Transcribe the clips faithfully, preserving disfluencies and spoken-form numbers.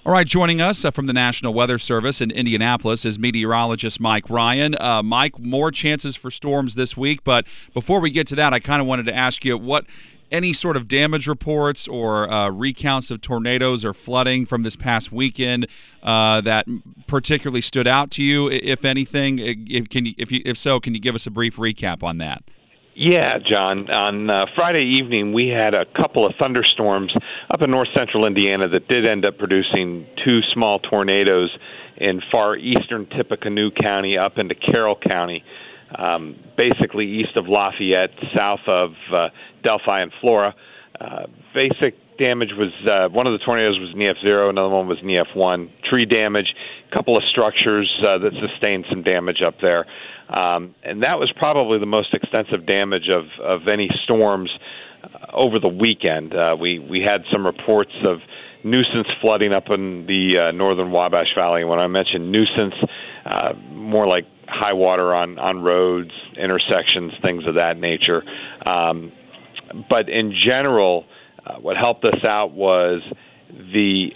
All right, joining us uh, from the National Weather Service in Indianapolis is meteorologist Mike Ryan. Uh, Mike, more chances for storms this week, but before we get to that, I kind of wanted to ask you what any sort of damage reports or uh, recounts of tornadoes or flooding from this past weekend uh, that particularly stood out to you, if anything. If, can you, if, you, if so, can you give us a brief recap on that? Yeah, John. On uh, Friday evening, we had a couple of thunderstorms up in north central Indiana that did end up producing two small tornadoes in far eastern Tippecanoe County up into Carroll County, um, basically east of Lafayette, south of uh, Delphi and Flora. Uh, basic damage was uh, one of the tornadoes was N E F zero, another one was N E F one. Tree damage, a couple of structures uh, that sustained some damage up there. Um, and that was probably the most extensive damage of, of any storms uh, over the weekend. Uh, we, we had some reports of nuisance flooding up in the uh, northern Wabash Valley. When I mention nuisance, uh, more like high water on, on roads, intersections, things of that nature. Um, but in general, uh, what helped us out was the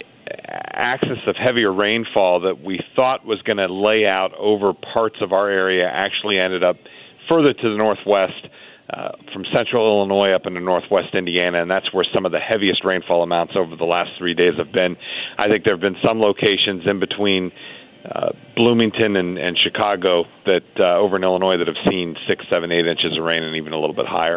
axis of heavier rainfall that we thought was going to lay out over parts of our area actually ended up further to the northwest, uh, from central Illinois up into northwest Indiana, and that's where some of the heaviest rainfall amounts over the last three days have been. I think there have been some locations in between uh, Bloomington and, and Chicago that uh, over in Illinois that have seen six, seven, eight inches of rain and even a little bit higher.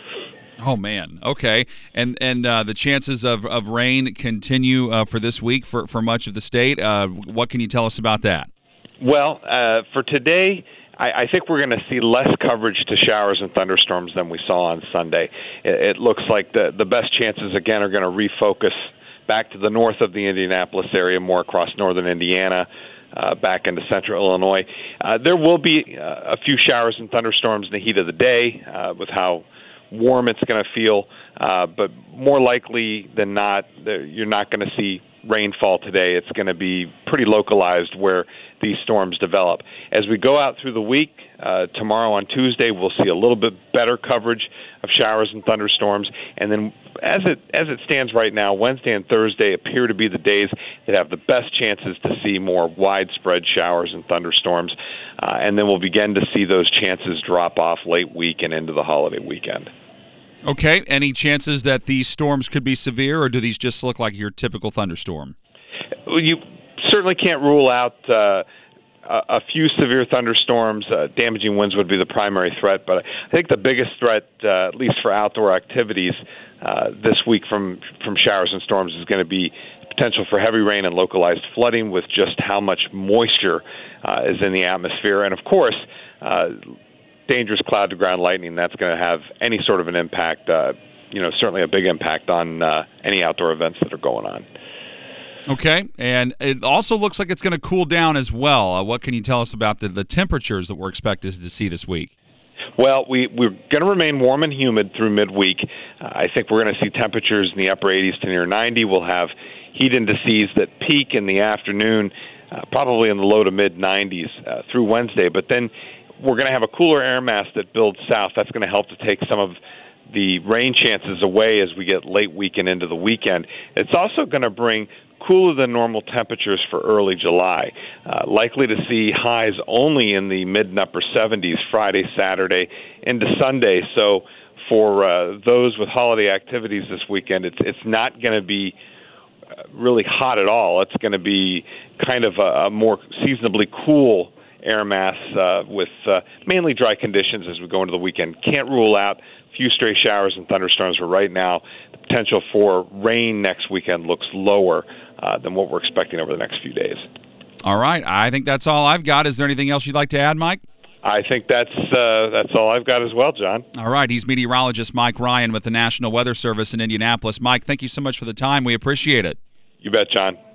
Oh, man. Okay. And and uh, the chances of, of rain continue uh, for this week for, for much of the state. Uh, what can you tell us about that? Well, uh, for today, I, I think we're going to see less coverage to showers and thunderstorms than we saw on Sunday. It, it looks like the, the best chances, again, are going to refocus back to the north of the Indianapolis area, more across northern Indiana, uh, back into central Illinois. Uh, there will be uh, a few showers and thunderstorms in the heat of the day uh, with how warm it's going to feel, uh, but more likely than not, you're not going to see rainfall today. It's going to be pretty localized where these storms develop. As we go out through the week, uh, tomorrow on Tuesday, we'll see a little bit better coverage of showers and thunderstorms. And then as it as it stands right now, Wednesday and Thursday appear to be the days that have the best chances to see more widespread showers and thunderstorms. Uh, and then we'll begin to see those chances drop off late week and into the holiday weekend. Okay. Any chances that these storms could be severe, or do these just look like your typical thunderstorm? You certainly can't rule out uh, a, a few severe thunderstorms. Uh, damaging winds would be the primary threat, but I think the biggest threat, uh, at least for outdoor activities uh, this week from, from showers and storms, is going to be potential for heavy rain and localized flooding with just how much moisture uh, is in the atmosphere. And, of course, uh, dangerous cloud-to-ground lightning, that's going to have any sort of an impact, uh, you know, certainly a big impact on uh, any outdoor events that are going on. Okay, and it also looks like it's going to cool down as well. Uh, what can you tell us about the, the temperatures that we're expected to see this week? Well, we, we're going to remain warm and humid through midweek. Uh, I think we're going to see temperatures in the upper eighties to near ninety. We'll have heat indices that peak in the afternoon, uh, probably in the low to mid nineties uh, through Wednesday. But then we're going to have a cooler air mass that builds south. That's going to help to take some of the rain chances away as we get late weekend into the weekend. It's also going to bring cooler than normal temperatures for early July. Uh, likely to see highs only in the mid and upper seventies Friday, Saturday, into Sunday. So for uh, those with holiday activities this weekend, it's it's not going to be uh, really hot at all. It's going to be kind of a, a more seasonably cool air mass uh, with uh, mainly dry conditions as we go into the weekend. Can't rule out a few stray showers and thunderstorms, but right now the potential for rain next weekend looks lower uh, than what we're expecting over the next few days. All right. I think that's all I've got. Is there anything else you'd like to add, Mike? I think that's uh, that's all I've got as well, John. All right. He's meteorologist Mike Ryan with the National Weather Service in Indianapolis. Mike, thank you so much for the time. We appreciate it. You bet, John.